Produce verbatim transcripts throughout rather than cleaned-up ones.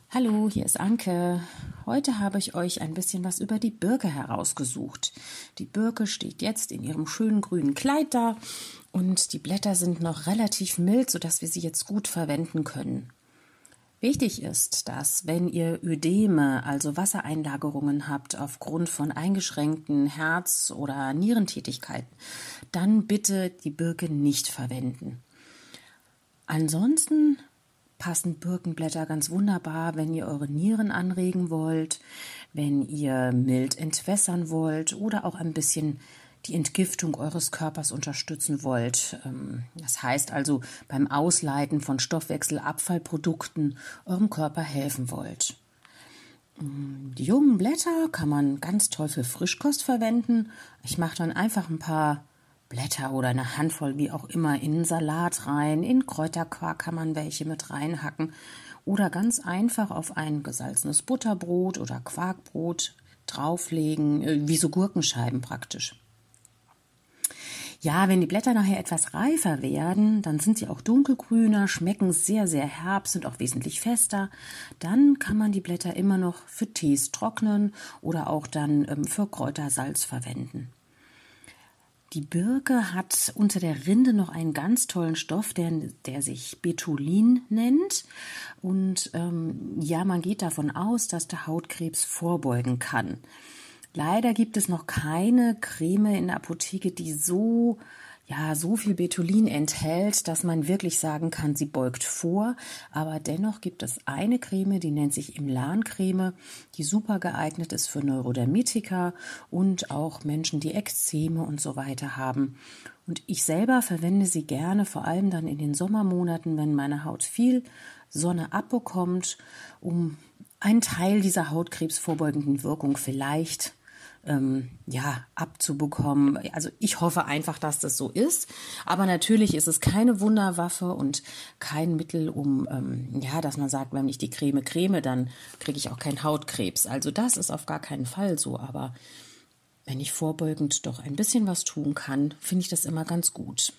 Hallo, hier ist Anke. Heute habe ich euch ein bisschen was über die Birke herausgesucht. Die Birke steht jetzt in ihrem schönen grünen Kleid da und die Blätter sind noch relativ mild, sodass wir sie jetzt gut verwenden können. Wichtig ist, dass wenn ihr Ödeme, also Wassereinlagerungen habt aufgrund von eingeschränkten Herz- oder Nierentätigkeiten, dann bitte die Birke nicht verwenden. Ansonsten passen Birkenblätter ganz wunderbar, wenn ihr eure Nieren anregen wollt, wenn ihr mild entwässern wollt oder auch ein bisschen die Entgiftung eures Körpers unterstützen wollt. Das heißt also beim Ausleiten von Stoffwechselabfallprodukten eurem Körper helfen wollt. Die jungen Blätter kann man ganz toll für Frischkost verwenden. Ich mache dann einfach ein paar Blätter oder eine Handvoll, wie auch immer, in einen Salat rein, in Kräuterquark kann man welche mit reinhacken oder ganz einfach auf ein gesalzenes Butterbrot oder Quarkbrot drauflegen, wie so Gurkenscheiben praktisch. Ja, wenn die Blätter nachher etwas reifer werden, dann sind sie auch dunkelgrüner, schmecken sehr, sehr herb, sind auch wesentlich fester. Dann kann man die Blätter immer noch für Tees trocknen oder auch dann ähm, für Kräutersalz verwenden. Die Birke hat unter der Rinde noch einen ganz tollen Stoff, der, der sich Betulin nennt. Und ähm, ja, man geht davon aus, dass der Hautkrebs vorbeugen kann. Leider gibt es noch keine Creme in der Apotheke, die so, ja, so viel Betulin enthält, dass man wirklich sagen kann, sie beugt vor. Aber dennoch gibt es eine Creme, die nennt sich Imlan-Creme, die super geeignet ist für Neurodermitiker und auch Menschen, die Ekzeme und so weiter haben. Und ich selber verwende sie gerne, vor allem dann in den Sommermonaten, wenn meine Haut viel Sonne abbekommt, um einen Teil dieser hautkrebsvorbeugenden Wirkung vielleicht Ähm, ja, abzubekommen. Also ich hoffe einfach, dass das so ist. Aber natürlich ist es keine Wunderwaffe und kein Mittel, um, ähm, ja, dass man sagt, wenn ich die Creme creme, dann kriege ich auch keinen Hautkrebs. Also das ist auf gar keinen Fall so. Aber wenn ich vorbeugend doch ein bisschen was tun kann, finde ich das immer ganz gut.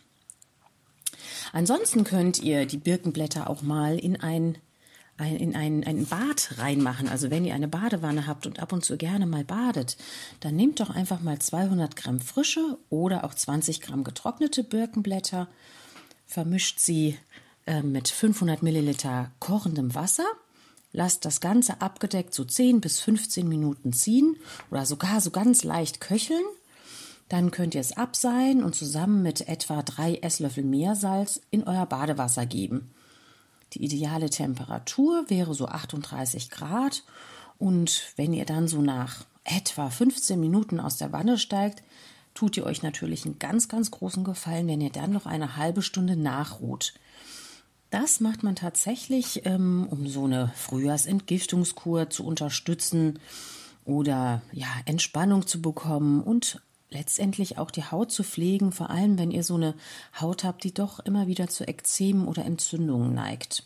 Ansonsten könnt ihr die Birkenblätter auch mal in ein in ein, ein Bad reinmachen. Also wenn ihr eine Badewanne habt und ab und zu gerne mal badet, dann nehmt doch einfach mal zweihundert Gramm frische oder auch zwanzig Gramm getrocknete Birkenblätter, vermischt sie äh, mit fünfhundert Milliliter kochendem Wasser, lasst das Ganze abgedeckt so zehn bis fünfzehn Minuten ziehen oder sogar so ganz leicht köcheln. Dann könnt ihr es abseihen und zusammen mit etwa drei Esslöffel Meersalz in euer Badewasser geben. Die ideale Temperatur wäre so achtunddreißig Grad und wenn ihr dann so nach etwa fünfzehn Minuten aus der Wanne steigt, tut ihr euch natürlich einen ganz, ganz großen Gefallen, wenn ihr dann noch eine halbe Stunde nachruht. Das macht man tatsächlich, ähm, um so eine Frühjahrsentgiftungskur zu unterstützen oder ja, Entspannung zu bekommen und letztendlich auch die Haut zu pflegen, vor allem wenn ihr so eine Haut habt, die doch immer wieder zu Ekzemen oder Entzündungen neigt.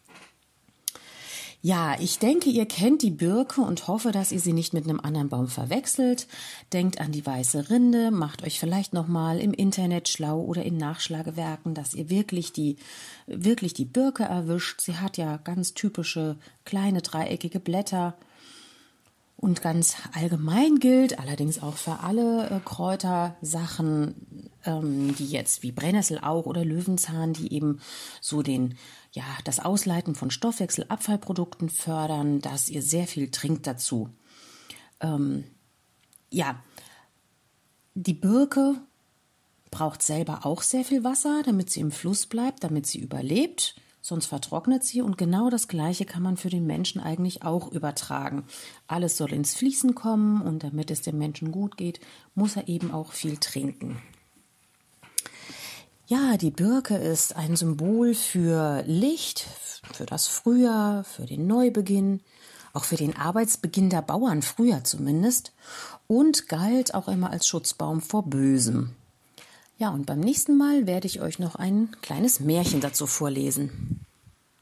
Ja, ich denke, ihr kennt die Birke und hoffe, dass ihr sie nicht mit einem anderen Baum verwechselt. Denkt an die weiße Rinde, macht euch vielleicht nochmal im Internet schlau oder in Nachschlagewerken, dass ihr wirklich die, wirklich die Birke erwischt. Sie hat ja ganz typische kleine dreieckige Blätter. Und ganz allgemein gilt, allerdings auch für alle äh, Kräutersachen, ähm, die jetzt wie Brennnessel auch oder Löwenzahn, die eben so den, ja, das Ausleiten von Stoffwechselabfallprodukten fördern, dass ihr sehr viel trinkt dazu. Ähm, ja, die Birke braucht selber auch sehr viel Wasser, damit sie im Fluss bleibt, damit sie überlebt. Sonst vertrocknet sie und genau das Gleiche kann man für den Menschen eigentlich auch übertragen. Alles soll ins Fließen kommen und damit es dem Menschen gut geht, muss er eben auch viel trinken. Ja, die Birke ist ein Symbol für Licht, für das Frühjahr, für den Neubeginn, auch für den Arbeitsbeginn der Bauern, früher zumindest, und galt auch immer als Schutzbaum vor Bösem. Ja, und beim nächsten Mal werde ich euch noch ein kleines Märchen dazu vorlesen.